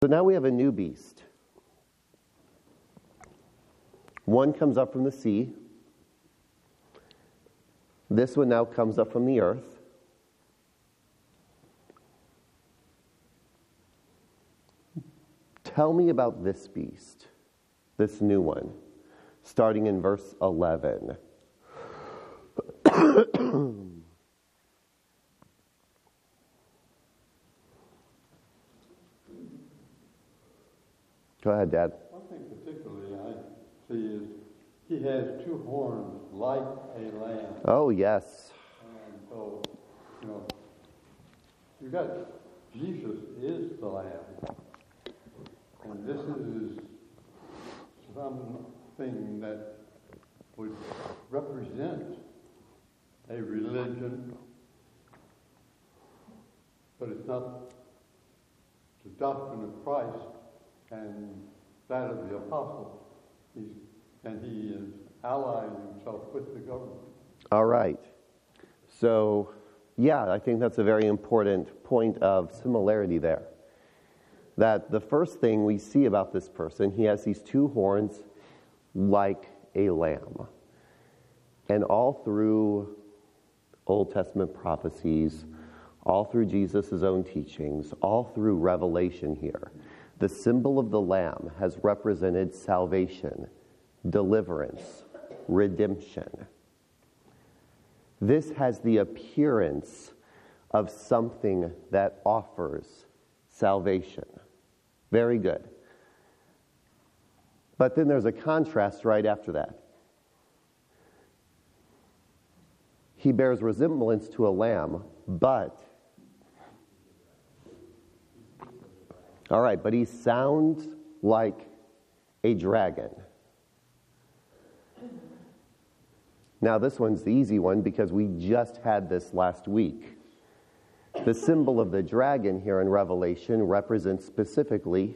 So now we have a new beast. One comes up from the sea. This one now comes up from the earth. Tell me about this beast, this new one, starting in verse 11. Go ahead, Dad. One thing particularly I see is he has two horns like a lamb. Oh, yes. And so, you've got Jesus is the lamb. And this is something that would represent a religion, but it's not the doctrine of Christ and that of the apostles. He is allying himself with the government. All right. So, yeah, I think that's a very important point of similarity there. That the first thing we see about this person, he has these two horns like a lamb. And all through Old Testament prophecies, all through Jesus' own teachings, all through Revelation here, the symbol of the lamb has represented salvation, deliverance, redemption. This has the appearance of something that offers salvation. Very good. But then there's a contrast right after that. He bears resemblance to a lamb, but he sounds like a dragon. Now this one's the easy one because we just had this last week. The symbol of the dragon here in Revelation represents specifically,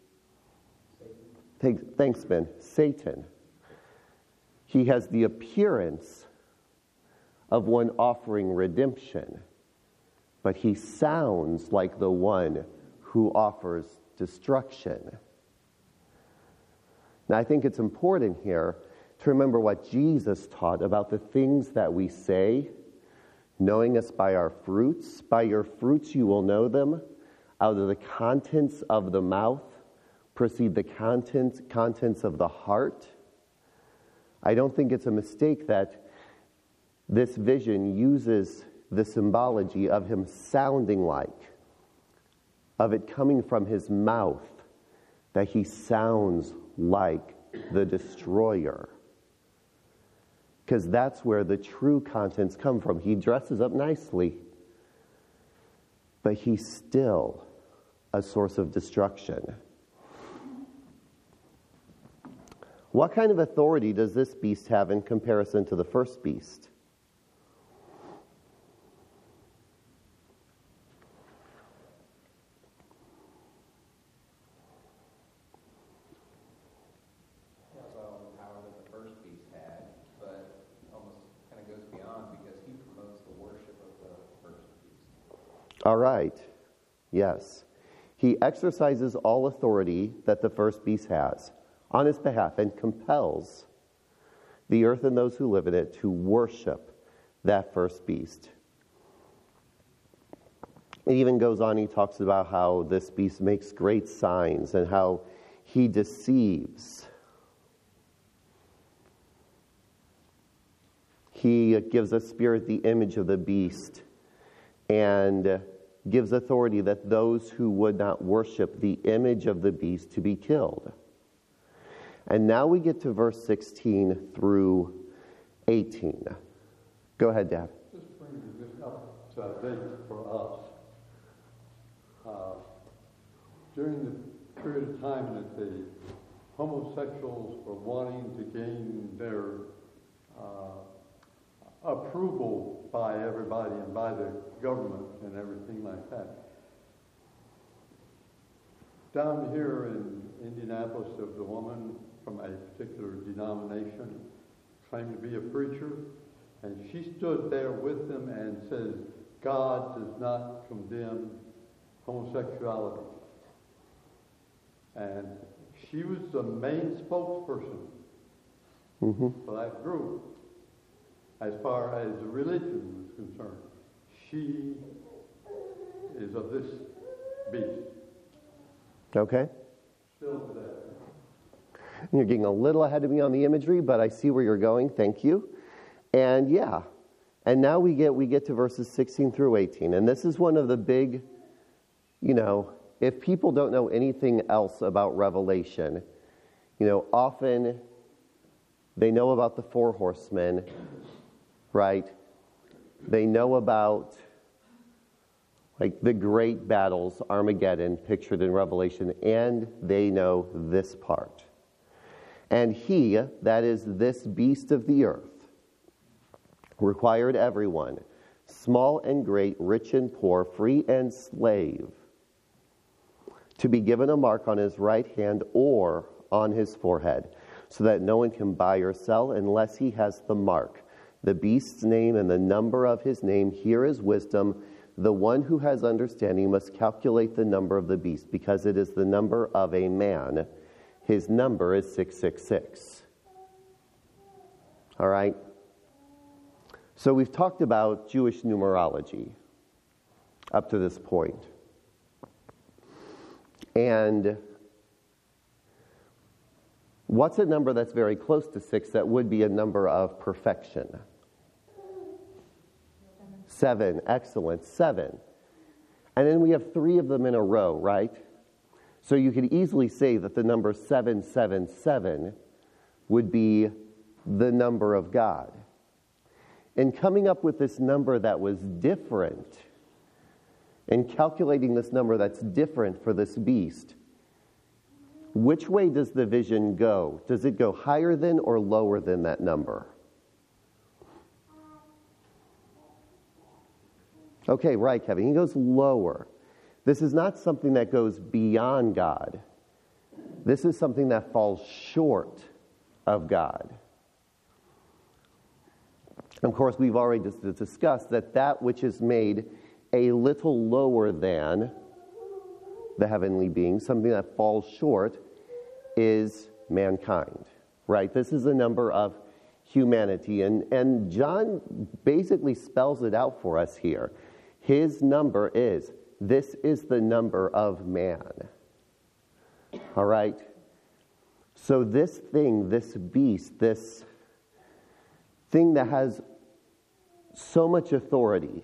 thanks Ben, Satan. He has the appearance of one offering redemption, but he sounds like the one who offers destruction. Now I think it's important here to remember what Jesus taught about the things that we say, knowing us by our fruits. By your fruits you will know them. Out of the contents of the mouth proceed the contents of the heart. I don't think it's a mistake that this vision uses the symbology of him sounding like, of it coming from his mouth, that he sounds like the destroyer. Because that's where the true contents come from. He dresses up nicely, but he's still a source of destruction. What kind of authority does this beast have in comparison to the first beast? All right. Yes. He exercises all authority that the first beast has on his behalf and compels the earth and those who live in it to worship that first beast. It even goes on, he talks about how this beast makes great signs and how he deceives. He gives a spirit the image of the beast and gives authority that those who would not worship the image of the beast to be killed. And now we get to verse 16 through 18. Go ahead, Dad. Just bringing this up to date for us. During the period of time that the homosexuals were wanting to gain their approval by everybody and by the government and everything like that. Down here in Indianapolis, there was a woman from a particular denomination, claimed to be a preacher, and she stood there with them and says, God does not condemn homosexuality. And she was the main spokesperson for that group as far as religion was concerned. She is of this beast. Okay. Still today. You're getting a little ahead of me on the imagery, but I see where you're going. Thank you. And yeah. And now we get to verses 16 through 18. And this is one of the big, if people don't know anything else about Revelation, often they know about the four horsemen, right? They know about the great battles, Armageddon, pictured in Revelation, and they know this part. And he, that is this beast of the earth, required everyone, small and great, rich and poor, free and slave, to be given a mark on his right hand or on his forehead, so that no one can buy or sell unless he has the mark, the beast's name and the number of his name. Here is wisdom. The one who has understanding must calculate the number of the beast, because it is the number of a man. His number is 666. All right? So we've talked about Jewish numerology up to this point. And what's a number that's very close to 6 that would be a number of perfection? 7. Excellent. 7. And then we have 3 of them in a row, right? So you could easily say that the number 777 would be the number of God. In coming up with this number that was different, and calculating this number that's different for this beast, which way does the vision go? Does it go higher than or lower than that number? Okay, right, Kevin. He goes lower. This is not something that goes beyond God. This is something that falls short of God. Of course, we've already discussed that which is made a little lower than the heavenly being, something that falls short, is mankind, right? This is a number of humanity, and John basically spells it out for us here. His number is, this is the number of man. All right? So this thing, this beast, this thing that has so much authority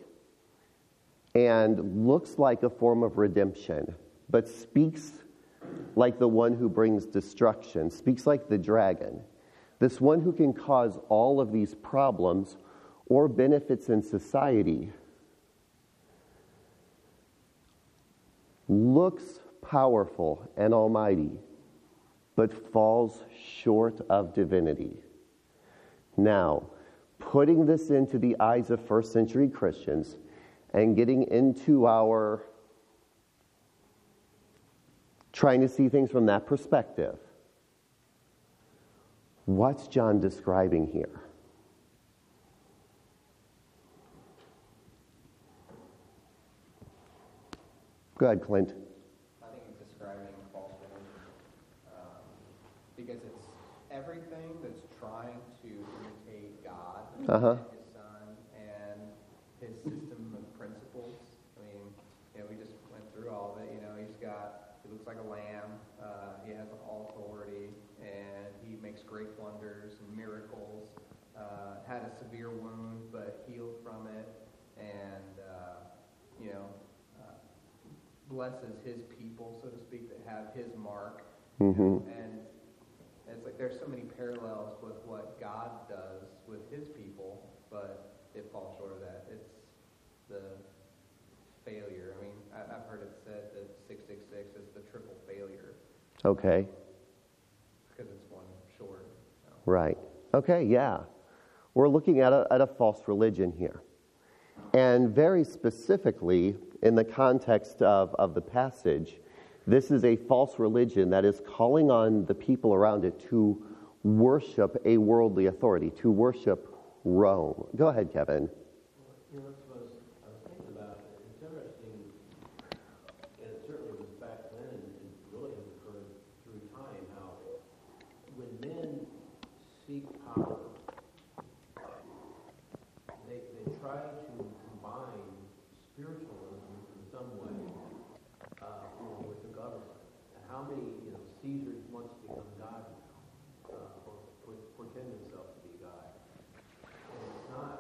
and looks like a form of redemption, but speaks like the one who brings destruction, speaks like the dragon, this one who can cause all of these problems or benefits in society, looks powerful and almighty, but falls short of divinity. Now, putting this into the eyes of first century Christians and getting into our trying to see things from that perspective, what's John describing here? Go ahead, Clint. I think it's describing false religion, because it's everything that's trying to imitate God and His Son and His system of principles. I mean, we just went through all of it. He looks like a lamb. He has all authority, and he makes great wonders and miracles. Had a severe wound, but healed from it, and blesses his people, so to speak, that have his mark. And it's like there's so many parallels with what God does with his people, but it falls short of that. It's the failure. I mean, I've heard it said that 666 is the triple failure. Okay. Because it's one short. So. Right. Okay, yeah. We're looking at a false religion here. And very specifically, in the context of the passage, this is a false religion that is calling on the people around it to worship a worldly authority, to worship Rome. Go ahead, Kevin. That's what I was thinking about. It's interesting, and it certainly was back then, and really has occurred Caesar wants to become God now, or pretend himself to be God. And it's not,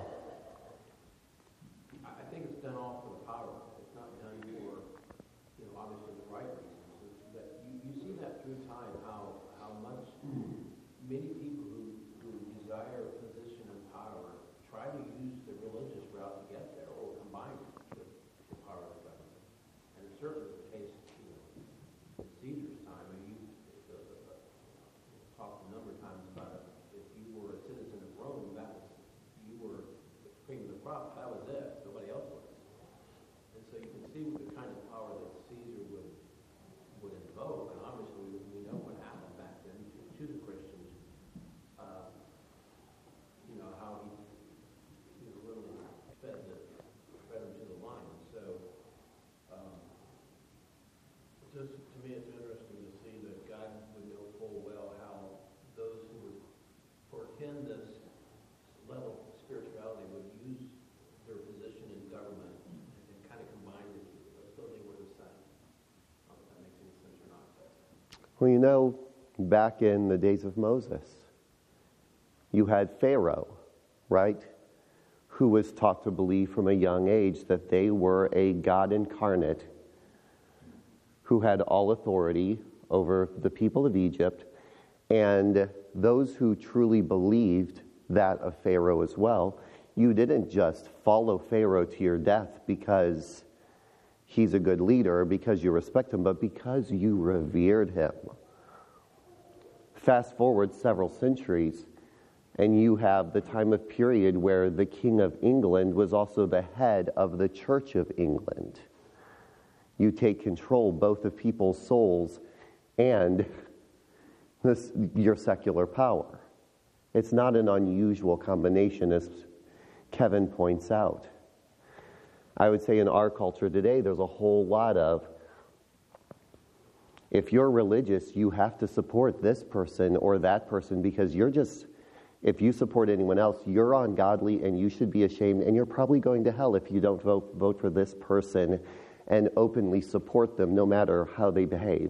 I think it's done all for the power. It's not done for, obviously the right reasons. But you see that through time, how much many people who desire a position of power try to use the religious route to get there, or combine it with the power of government. And it certainly was the case, in Caesar's time. I mean, talked a number of times about if you were a citizen of Rome, you were the cream of the crop. That was it. Nobody else was. And so you can see the kind of power that Caesar would invoke. And obviously, we know what happened back then to the Christians. How he really fed them to the lion. So, just to me, it's interesting to see that God would know full well how those who would portend this level of spirituality would use their position in government and kind of combine the two, as though they were the same. I don't know if that makes any sense or not. Well, back in the days of Moses, you had Pharaoh, right, who was taught to believe from a young age that they were a God incarnate who had all authority over the people of Egypt, and those who truly believed that of Pharaoh as well. You didn't just follow Pharaoh to your death because he's a good leader, because you respect him, but because you revered him. Fast forward several centuries, and you have the time of period where the King of England was also the head of the Church of England. You take control both of people's souls and your secular power. It's not an unusual combination, as Kevin points out. I would say in our culture today, there's a whole lot of, if you're religious, you have to support this person or that person because if you support anyone else, you're ungodly and you should be ashamed, and you're probably going to hell if you don't vote for this person and openly support them no matter how they behave.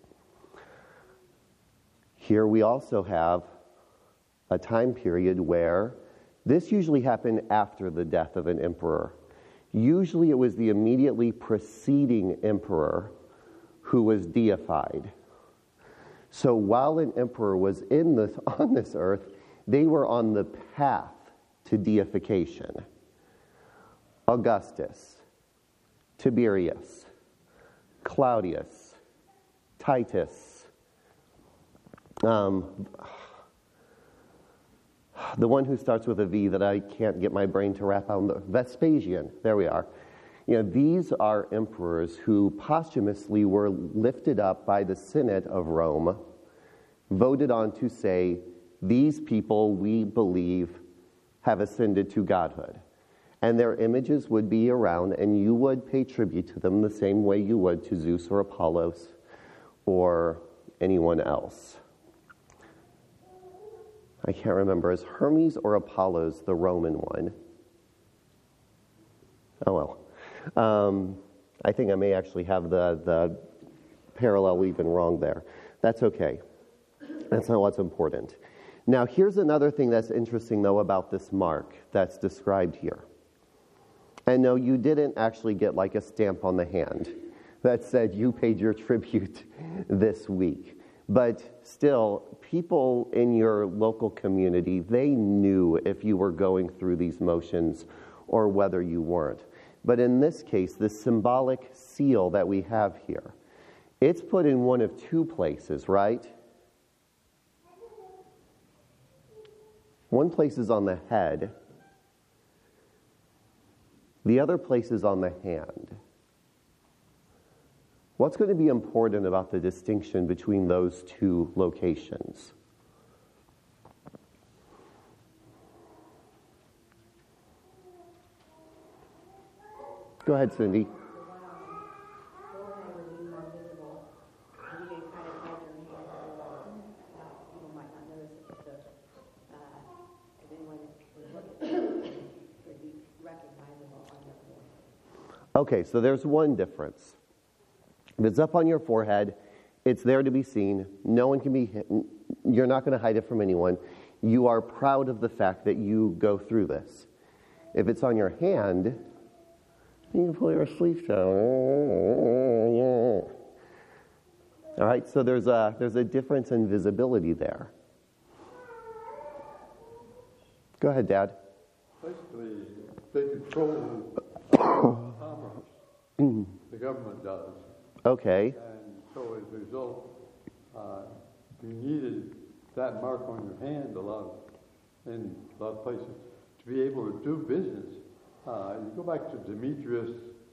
Here we also have a time period where this usually happened after the death of an emperor. Usually it was the immediately preceding emperor who was deified. So while an emperor was on this earth, they were on the path to deification. Augustus, Tiberius, Claudius, Titus, the one who starts with a V that I can't get my brain to wrap on, Vespasian, there we are. These are emperors who posthumously were lifted up by the Senate of Rome, voted on to say, these people, we believe, have ascended to godhood. And their images would be around, and you would pay tribute to them the same way you would to Zeus or Apollos or anyone else. I can't remember. Is Hermes or Apollos the Roman one? Oh, well. I think I may actually have the parallel even wrong there. That's okay. That's not what's important. Now, here's another thing that's interesting, though, about this mark that's described here. And no, you didn't actually get like a stamp on the hand that said you paid your tribute this week. But still, people in your local community, they knew if you were going through these motions or whether you weren't. But in this case, the symbolic seal that we have here, it's put in one of two places, right? One place is on the head. The other place is on the hand. What's going to be important about the distinction between those two locations? Go ahead, Cindy. Okay, so there's one difference. If it's up on your forehead, It's there to be seen. No one can be hidden. You're not going to hide it from anyone. You are proud of the fact that you go through this. If it's on your hand, you can pull your sleeve down. All right, so there's a difference in visibility there. Go ahead, Dad. Basically, they control commerce. The government does. Okay. And so as a result, you needed that mark on your hand in a lot of places to be able to do business. You go back to Demetrius,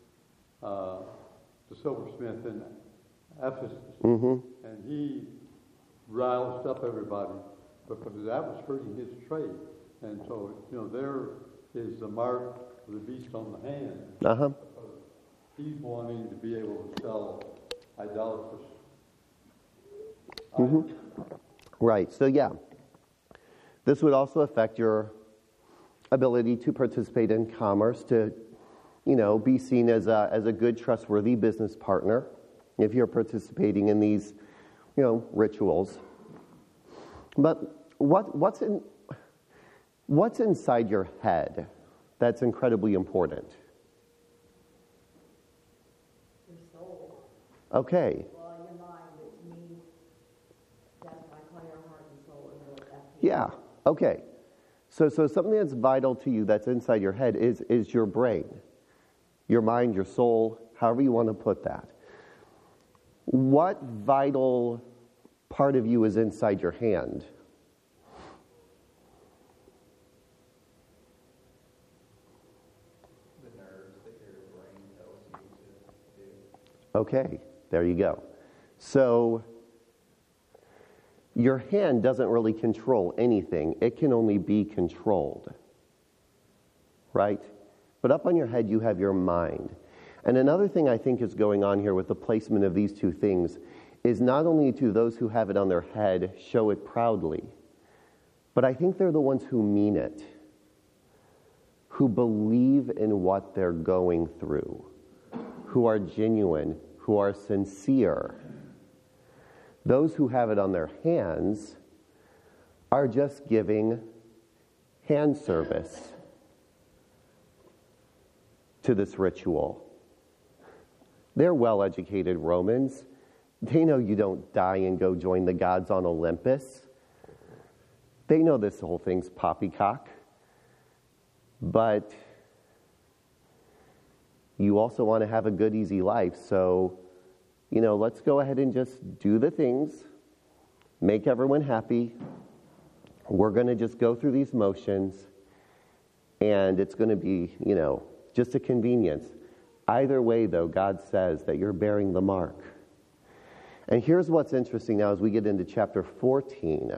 the silversmith in Ephesus, and he roused up everybody because that was hurting his trade. And so, there is the mark of the beast on the hand. Uh-huh. Because he's wanting to be able to sell idolatrous items. Right. So, yeah. This would also affect your ability to participate in commerce, to, be seen as a good, trustworthy business partner if you're participating in these, rituals. But what's inside your head that's incredibly important? Your soul. Okay. Well, your mind, but to me, that's what I call your heart and soul. And really that's Yeah. Okay. So something that's vital to you that's inside your head is your brain, your mind, your soul, however you want to put that. What vital part of you is inside your hand? The nerves that your brain tells you to do. Okay, there you go. So your hand doesn't really control anything. It can only be controlled, right? But up on your head, you have your mind. And another thing I think is going on here with the placement of these two things is not only to those who have it on their head show it proudly, but I think they're the ones who mean it, who believe in what they're going through, who are genuine, who are sincere. Those who have it on their hands are just giving hand service to this ritual. They're well-educated Romans. They know you don't die and go join the gods on Olympus. They know this whole thing's poppycock. But you also want to have a good, easy life, so let's go ahead and just do the things, make everyone happy. We're going to just go through these motions, and it's going to be, just a convenience. Either way, though, God says that you're bearing the mark. And here's what's interesting now as we get into chapter 14.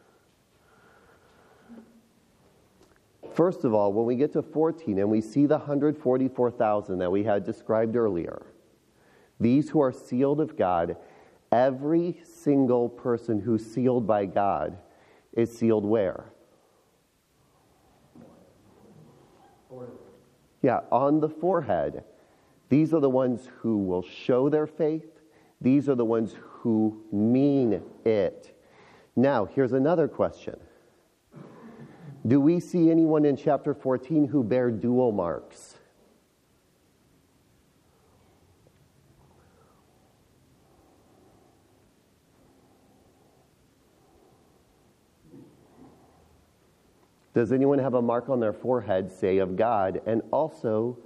First of all, when we get to 14 and we see the 144,000 that we had described earlier, these who are sealed of God, every single person who's sealed by God is sealed where? Yeah, on the forehead. These are the ones who will show their faith. These are the ones who mean it. Now, here's another question. Do we see anyone in chapter 14 who bear dual marks? Does anyone have a mark on their forehead, say, of God? And also,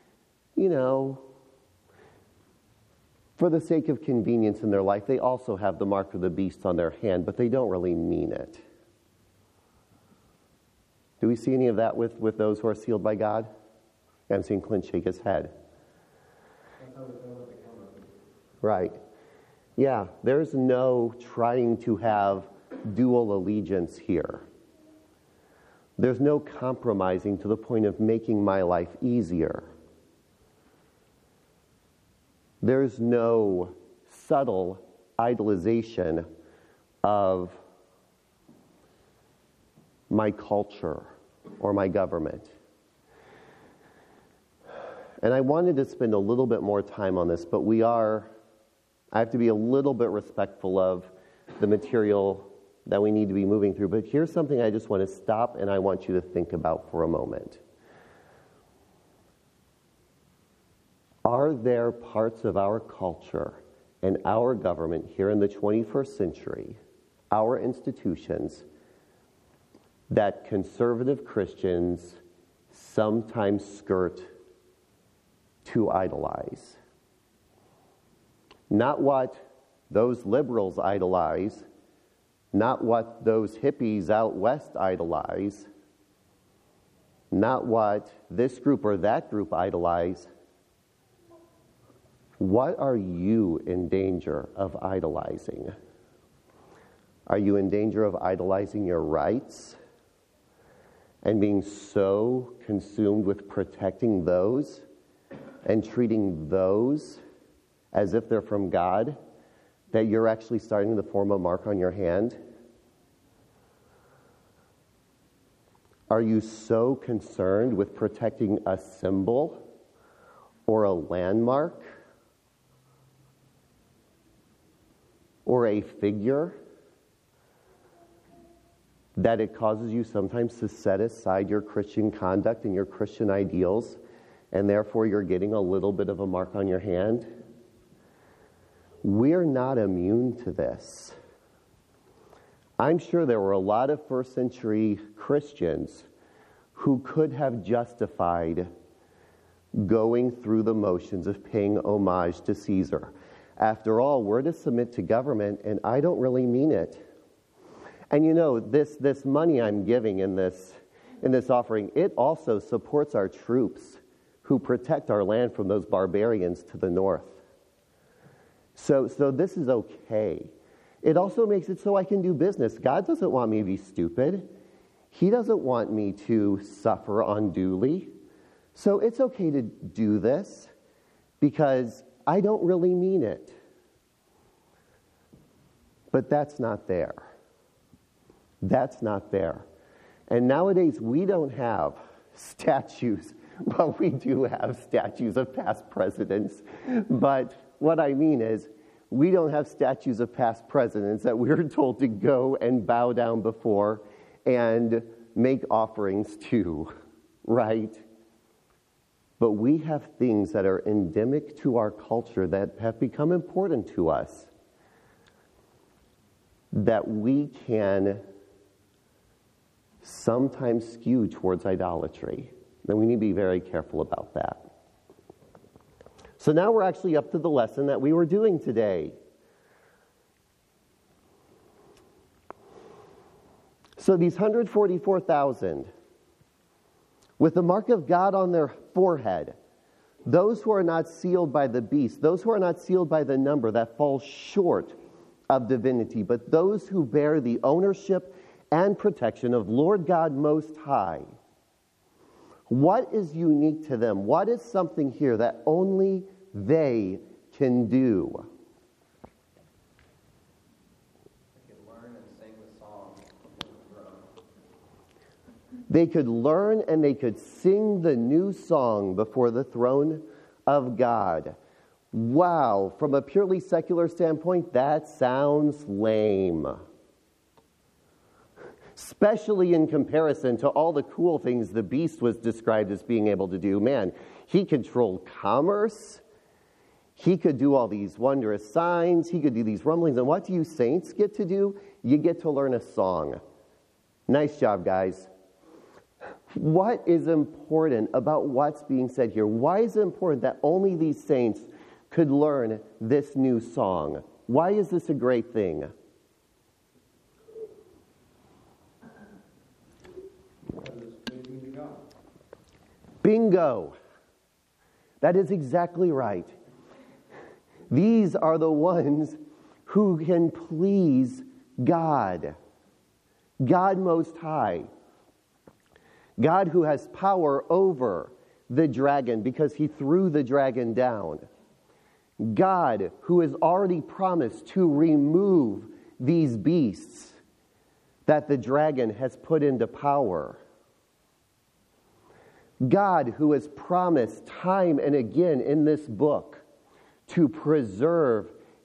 for the sake of convenience in their life, they also have the mark of the beast on their hand, but they don't really mean it. Do we see any of that with those who are sealed by God? I'm seeing Clint shake his head. That's how we know what they come with. Right. Yeah, there's no trying to have dual allegiance here. There's no compromising to the point of making my life easier. There's no subtle idolization of my culture or my government. And I wanted to spend a little bit more time on this, but I have to be a little bit respectful of the material that we need to be moving through. But here's something I just want to stop and I want you to think about for a moment. Are there parts of our culture and our government here in the 21st century, our institutions, that conservative Christians sometimes skirt to idolize? Not what those liberals idolize, not what those hippies out west idolize, not what this group or that group idolize. What are you in danger of idolizing? Are you in danger of idolizing your rights and being so consumed with protecting those and treating those as if they're from God that you're actually starting to form a mark on your hand? Are you so concerned with protecting a symbol or a landmark or a figure that it causes you sometimes to set aside your Christian conduct and your Christian ideals, and therefore you're getting a little bit of a mark on your hand? We're not immune to this. I'm sure there were a lot of first century Christians who could have justified going through the motions of paying homage to Caesar. After all, we're to submit to government, and I don't really mean it. And you know, this money I'm giving in this offering, it also supports our troops who protect our land from those barbarians to the north. So this is okay. It also makes it so I can do business. God doesn't want me to be stupid. He doesn't want me to suffer unduly. So it's okay to do this because I don't really mean it. But that's not there. That's not there. And nowadays we don't have statues. Well, we do have statues of past presidents. But what I mean is we don't have statues of past presidents that we're told to go and bow down before and make offerings to, right? But we have things that are endemic to our culture that have become important to us that we can sometimes skew towards idolatry. And we need to be very careful about that. So now we're actually up to the lesson that we were doing today. So these 144,000, with the mark of God on their forehead, those who are not sealed by the beast, those who are not sealed by the number that falls short of divinity, but those who bear the ownership and protection of Lord God Most High. What is unique to them? What is something here that only they can do? They could learn and sing the song before the throne. They could learn and they could sing the new song before the throne of God. Wow, from a purely secular standpoint, that sounds lame. Especially in comparison to all the cool things the beast was described as being able to do. Man, he controlled commerce. He could do all these wondrous signs. He could do these rumblings. And what do you saints get to do? You get to learn a song. Nice job, guys. What is important about what's being said here? Why is it important that only these saints could learn this new song? Why is this a great thing? Bingo. That is exactly right. These are the ones who can please God. God Most High. God who has power over the dragon because he threw the dragon down. God who has already promised to remove these beasts that the dragon has put into power. God who has promised time and again in this book to preserve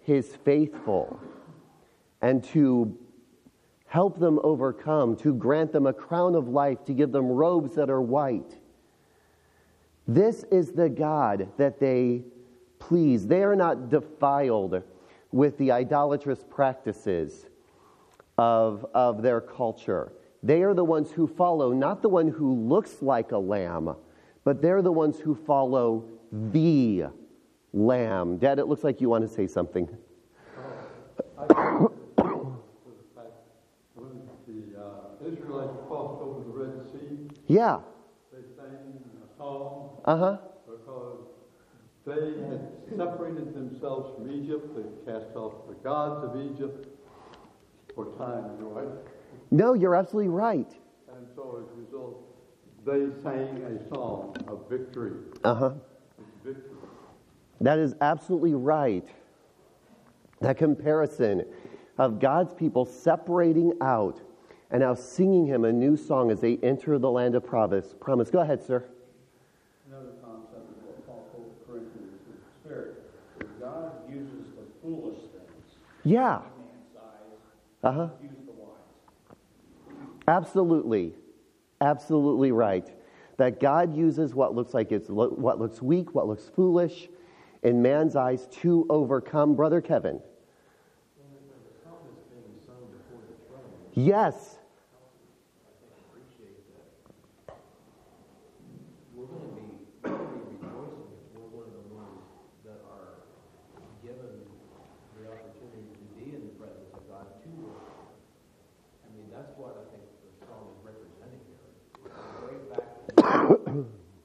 his faithful and to help them overcome, to grant them a crown of life, to give them robes that are white. This is the God that they please. They are not defiled with the idolatrous practices of their culture. They are the ones who follow, not the one who looks like a lamb, but they're the ones who follow the Lamb. Dad, it looks like you want to say something. I think to the fact when the Israelites crossed over the Red Sea, Yeah. they sang a song Uh-huh. because they had separated themselves from Egypt. They cast off the gods of Egypt for time, right? No, you're absolutely right. And so as a result, they sang a song of victory. Uh-huh. Victory. That is absolutely right. That comparison of God's people separating out and now singing him a new song as they enter the land of promise. Go ahead, sir. Another concept of what Paul told the Corinthians is the Spirit. Where God uses the foolish things Yeah. in man's eyes, Uh-huh. use the wise. Absolutely. Absolutely right. That God uses what looks like what looks weak, what looks foolish in man's eyes to overcome. Brother Kevin. When the song is being sung before the throne, Yes. I think appreciate that we're going to be rejoicing if we're one of the ones that are given the opportunity to be in the presence of God to worship. I mean, that's what I think the song is representing here. It's a great fact that can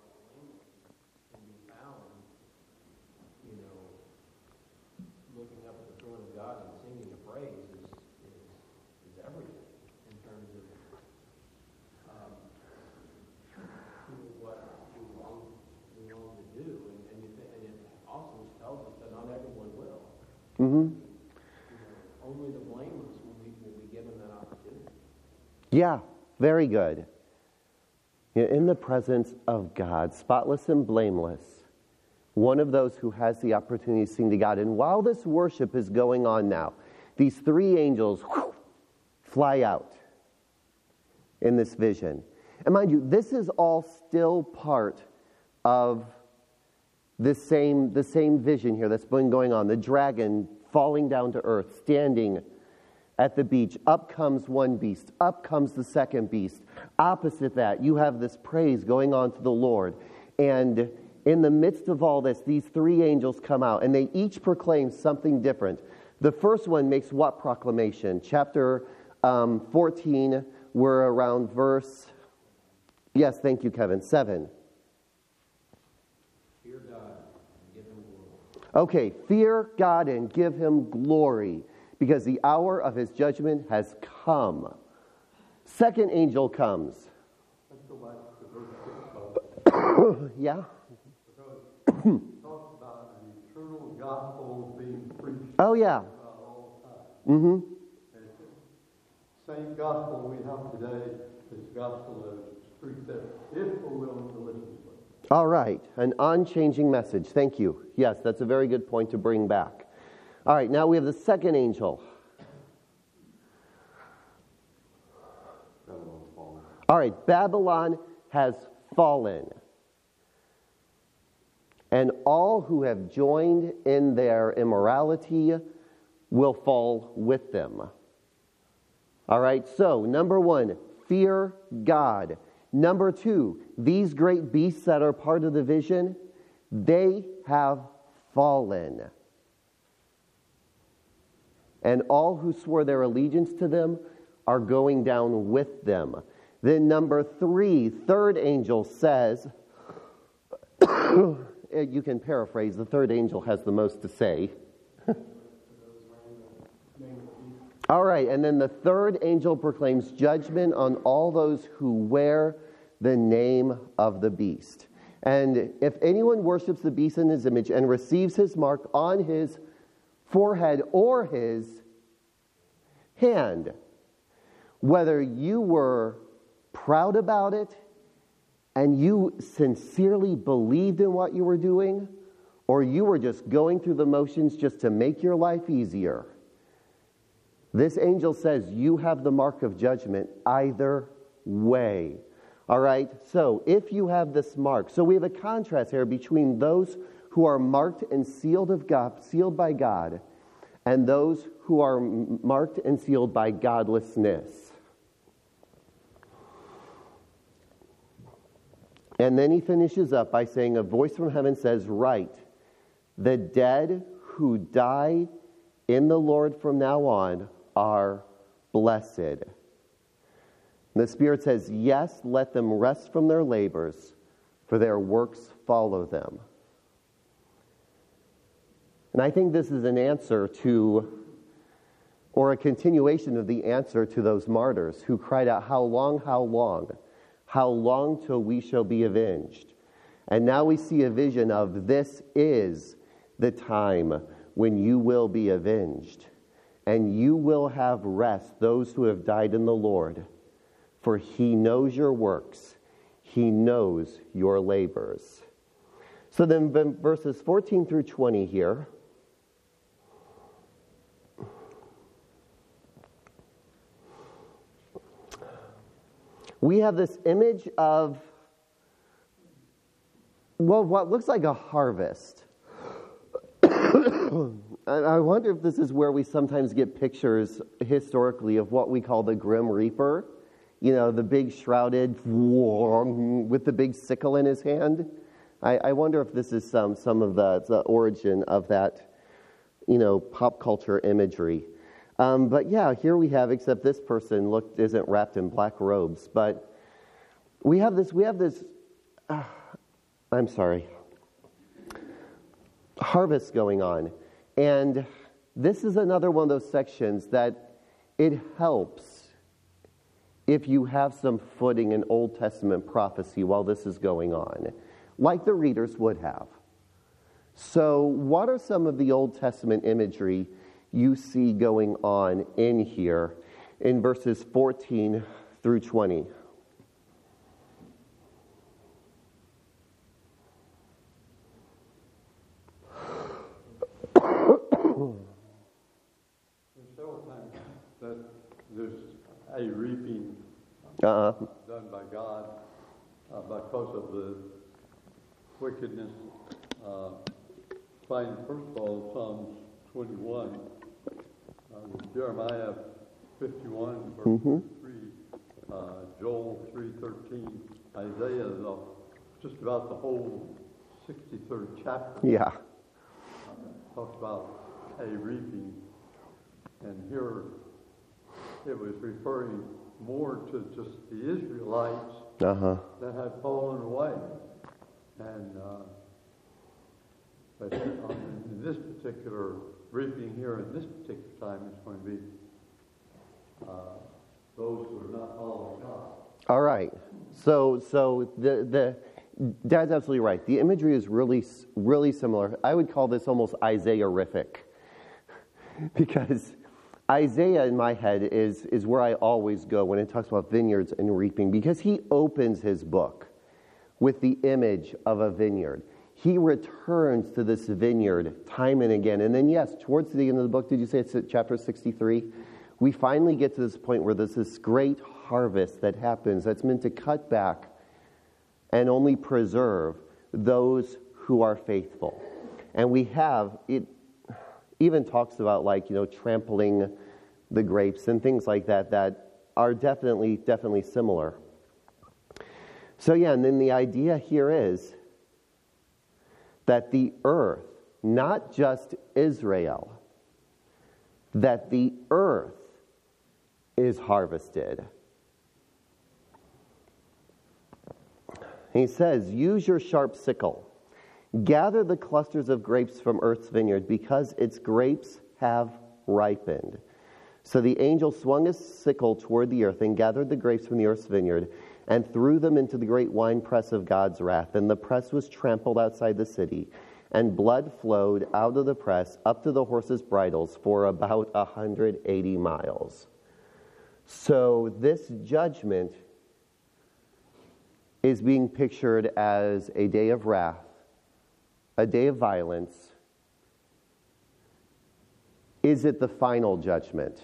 be found, you know, looking up at the throne of God and singing a praise is everything in terms of what we long to do, and it also tells us that not everyone will. Mm-hmm. Only the blameless will be given that opportunity. Yeah, very good. In the presence of God, spotless and blameless, one of those who has the opportunity to sing to God. And while this worship is going on now, these three angels fly out in this vision. And mind you, this is all still part of the same vision here that's been going on. The dragon falling down to earth, standing at the beach. Up comes one beast. Up comes the second beast. Opposite that, you have this praise going on to the Lord. And in the midst of all this, these three angels come out, and they each proclaim something different. The first one makes what proclamation? Chapter 14, we're around verse... Yes, thank you, Kevin. 7. Fear God and give him glory. Okay, fear God and give him glory, because the hour of his judgment has come. Second angel comes. Let's go back to verse 6. Yeah? Because it talks about an eternal gospel being preached Oh, yeah. all the time. Mm-hmm. And the same gospel we have today is the gospel that is preached there, if we're willing to listen to it. All right, an unchanging message. Thank you. Yes, that's a very good point to bring back. All right, now we have the second angel. All right, Babylon has fallen. And all who have joined in their immorality will fall with them. All right, so number 1, fear God. Number 2, these great beasts that are part of the vision, they have fallen. And all who swore their allegiance to them are going down with them. Then number 3, third angel says, you can paraphrase, the third angel has the most to say. All right, and then the third angel proclaims judgment on all those who wear the name of the beast. And if anyone worships the beast in his image and receives his mark on his forehead or his hand, whether you were proud about it and you sincerely believed in what you were doing, or you were just going through the motions just to make your life easier, this angel says you have the mark of judgment either way. All right? So if you have this mark, so we have a contrast here between those who are marked and sealed of God, sealed by God, and those who are marked and sealed by godlessness. And then he finishes up by saying, a voice from heaven says, "Write, the dead who die in the Lord from now on are blessed." And the Spirit says, "Yes, let them rest from their labors, for their works follow them." And I think this is an answer to, or a continuation of the answer to those martyrs who cried out, "How long, how long? How long till we shall be avenged?" And now we see a vision of this is the time when you will be avenged. And you will have rest, those who have died in the Lord. For he knows your works. He knows your labors. So then verses 14 through 20 here. We have this image of, well, what looks like a harvest. I wonder if this is where we sometimes get pictures historically of what we call the Grim Reaper. You know, the big shrouded with the big sickle in his hand. I wonder if this is some of the origin of that, pop culture imagery. But yeah, here we have, except this person isn't wrapped in black robes, but we have this harvest going on. And this is another one of those sections that it helps if you have some footing in Old Testament prophecy while this is going on, like the readers would have. So what are some of the Old Testament imagery you see going on in here in verses 14 through 20? There's several times that there's a reaping Uh-huh. done by God because of the wickedness. Find first of all Psalms 21, Jeremiah 51, verse 3, Joel 3:13, Isaiah, just about the whole 63rd chapter. Yeah. Talks about a reaping, and here it was referring more to just the Israelites Uh-huh. that had fallen away. And but in this particular reaping here, in this particular time, it's going to be those who are not following God. All right. So the Dad's absolutely right. The imagery is really, really similar. I would call this almost Isaiah-rific, because Isaiah in my head is where I always go when it talks about vineyards and reaping, because he opens his book with the image of a vineyard. He returns to this vineyard time and again. And then, yes, towards the end of the book, did you say it's at chapter 63? We finally get to this point where there's this great harvest that happens that's meant to cut back and only preserve those who are faithful. And we have, it even talks about trampling the grapes and things like that are definitely similar. So yeah, and then the idea here is that the earth, not just Israel, that the earth is harvested. He says, use your sharp sickle. Gather the clusters of grapes from earth's vineyard, because its grapes have ripened. So the angel swung his sickle toward the earth and gathered the grapes from the earth's vineyard and threw them into the great winepress of God's wrath. And the press was trampled outside the city, and blood flowed out of the press up to the horses' bridles for about 180 miles. So this judgment is being pictured as a day of wrath a day of violence, is it the final judgment?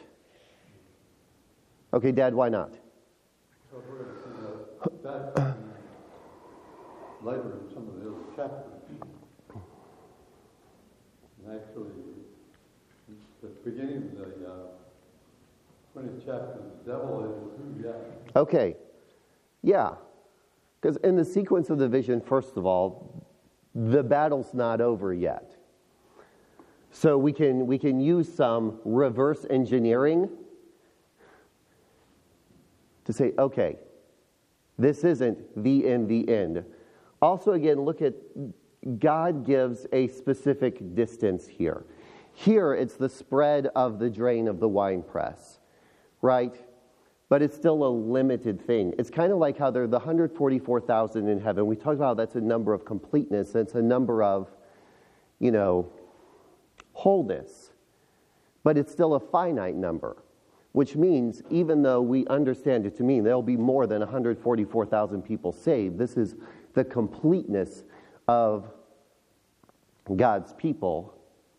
Okay, Dad, why not? So we're going to see that later in some of the other chapters. And actually, the beginning of the 20th chapter, the devil is who yet? Okay, yeah. Because in the sequence of the vision, first of all, the battle's not over yet. So we can use some reverse engineering to say, okay, this isn't the end. Also, again, look at God gives a specific distance here. Here, it's the spread of the drain of the winepress, right? But it's still a limited thing. It's kind of like how there are the 144,000 in heaven. We talked about how that's a number of completeness. It's a number of, wholeness. But it's still a finite number, which means even though we understand it to mean there'll be more than 144,000 people saved, this is the completeness of God's people.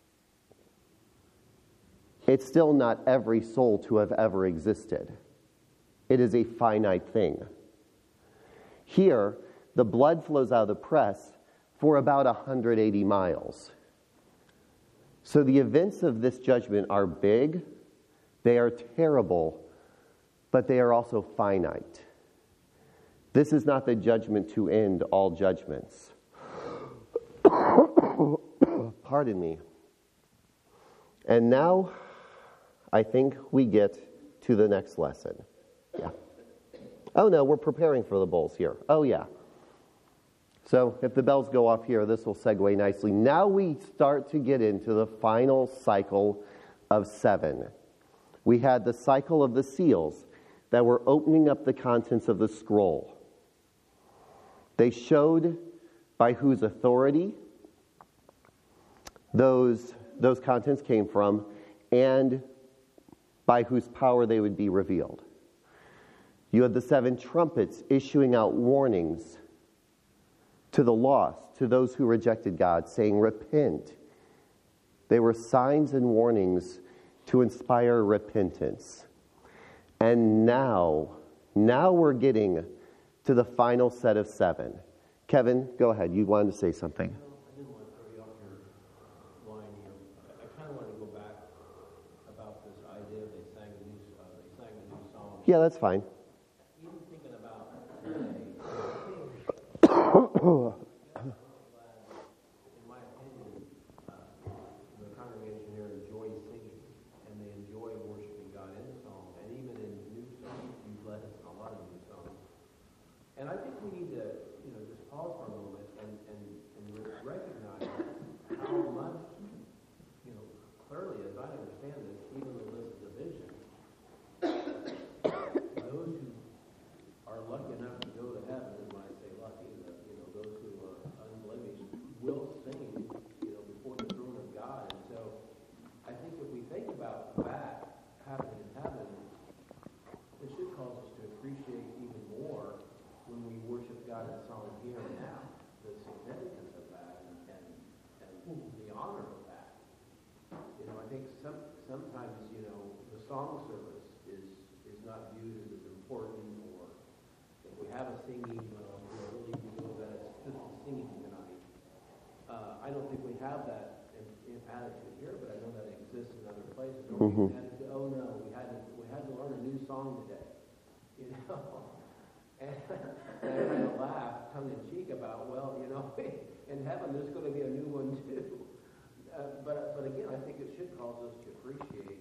It's still not every soul to have ever existed. It is a finite thing. Here, the blood flows out of the press for about 180 miles. So the events of this judgment are big, they are terrible, but they are also finite. This is not the judgment to end all judgments. Pardon me. And now, I think we get to the next lesson. Yeah. Oh no, we're preparing for the bowls here. Oh yeah. So if the bells go off here, this will segue nicely. Now we start to get into the final cycle of 7. We had the cycle of the seals that were opening up the contents of the scroll. They showed by whose authority those contents came from and by whose power they would be revealed. You had the 7 trumpets issuing out warnings to the lost, to those who rejected God, saying, repent. They were signs and warnings to inspire repentance. And now we're getting to the final set of 7. Kevin, go ahead. You wanted to say something. I didn't want to throw you off your line here. I kind of wanted to go back about this idea they sang a new song. Yeah, that's fine. Even thinking about today, in my opinion, the congregation here enjoys singing, and they enjoy worshiping God in song, and even in new songs. You've led us in a lot of new songs. And I think we need to, just pause for a moment and recognize how much, clearly, as I understand this, even the list of division, those who are lucky enough to go to heaven, and when I say lucky, those who are unblemished, will sing, before the throne of God. And so, I think if we think about that happening in heaven, it should cause us to appreciate even more when we worship God in song here and now, the significance of that and the honor of that. I think sometimes, the song service is not viewed as important, or if we have a singing, really feel that it's just a singing tonight. I don't think we have that in attitude here, but I know that exists in other places. Mm-hmm. Oh no, we had to learn a new song today, And I kind of laugh, tongue in cheek, about, in heaven there's going to be a new one too. But again, I think it should cause us to appreciate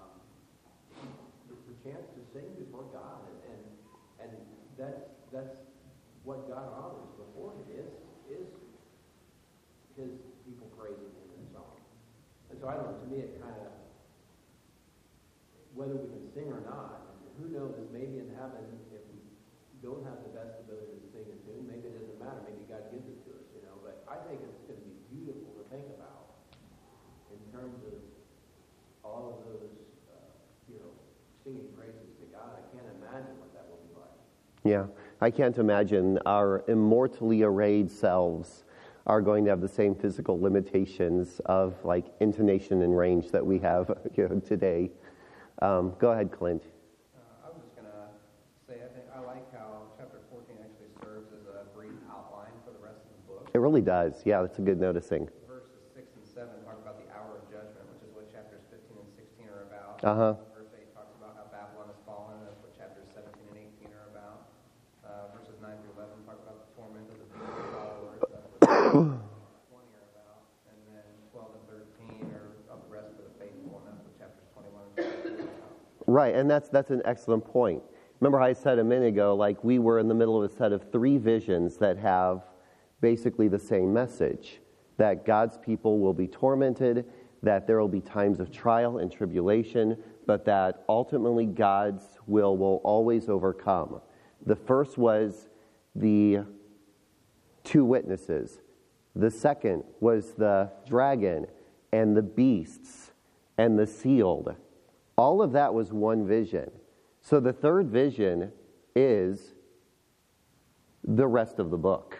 the chance to sing before God, and that's what God honors before Him is His people praising Him in song. And so I don't know. To me, it kind of, whether we can sing or not, who knows? Maybe in heaven, if we don't have the best ability to sing a tune, maybe it doesn't matter. Maybe God gives it to us, But I think it's going to be beautiful to think about in terms of all of those, singing praises to God. I can't imagine what that will be like. Yeah, I can't imagine our immortally arrayed selves are going to have the same physical limitations of like intonation and range that we have today. Go ahead, Clint. I was just going to say, I think I like how chapter 14 actually serves as a brief outline for the rest of the book. It really does. Yeah, that's a good noticing. Verses 6 and 7 talk about the hour of judgment, which is what chapters 15 and 16 are about. Verse 8 talks about how Babylon has fallen. That's what chapters 17 and 18 are about. Verses 9 through 11 talk about the torment of the beast and followers. That's what 20 are about. And then 12 and 13 are of the rest of the faithful, and that's what chapters 21 and 22 are about. Right, and that's an excellent point. Remember how I said a minute ago, like we were in the middle of a set of 3 visions that have basically the same message, that God's people will be tormented, that there will be times of trial and tribulation, but that ultimately God's will always overcome. The first was the 2 witnesses. The second was the dragon and the beasts and the sealed. All of that was one vision. So the third vision is the rest of the book.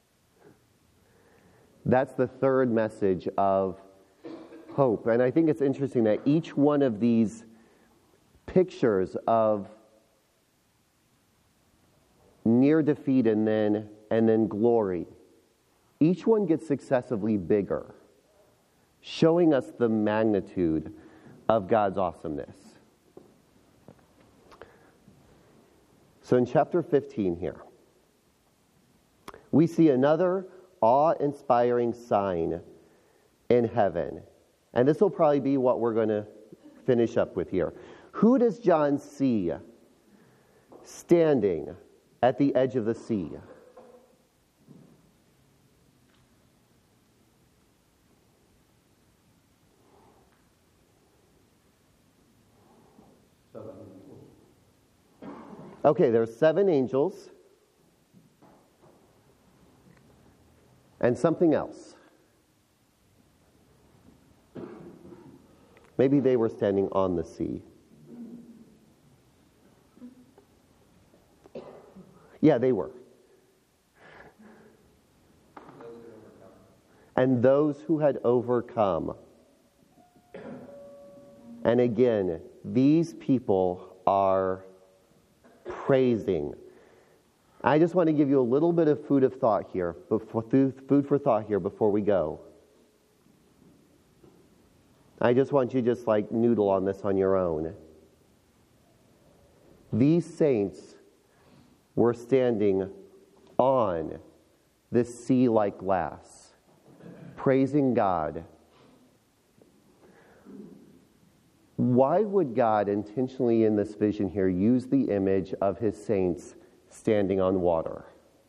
That's the third message of hope. And I think it's interesting that each one of these pictures of near defeat and then glory, each one gets successively bigger, showing us the magnitude of God's awesomeness. So in chapter 15 here, we see another awe-inspiring sign in heaven. And this will probably be what we're going to finish up with here. Who does John see standing at the edge of the sea? Okay, there's 7 angels and something else. Maybe they were standing on the sea. Yeah, they were. And those who had overcome. And again, these people are praising. I just want to give you a little bit of food for thought here before we go. I just want you to just like noodle on this on your own. These saints were standing on this sea like glass, praising God. Why would God intentionally in this vision here use the image of his saints standing on water?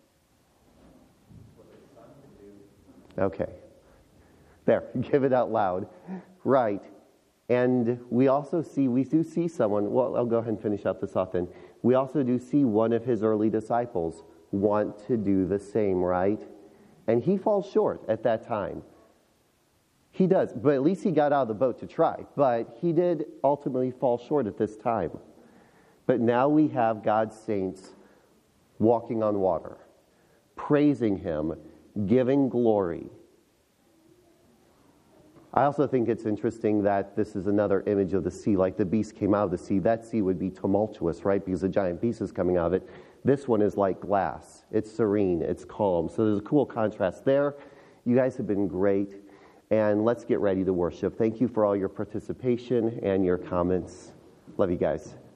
Okay. There, give it out loud. Right. And we do see someone, well, I'll go ahead and finish up this off then. We also do see one of his early disciples want to do the same, right? And he falls short at that time. He does, but at least he got out of the boat to try. But he did ultimately fall short at this time. But now we have God's saints walking on water, praising him, giving glory. I also think it's interesting that this is another image of the sea. Like the beast came out of the sea. That sea would be tumultuous, right? Because the giant beast is coming out of it. This one is like glass. It's serene. It's calm. So there's a cool contrast there. You guys have been great. And let's get ready to worship. Thank you for all your participation and your comments. Love you guys.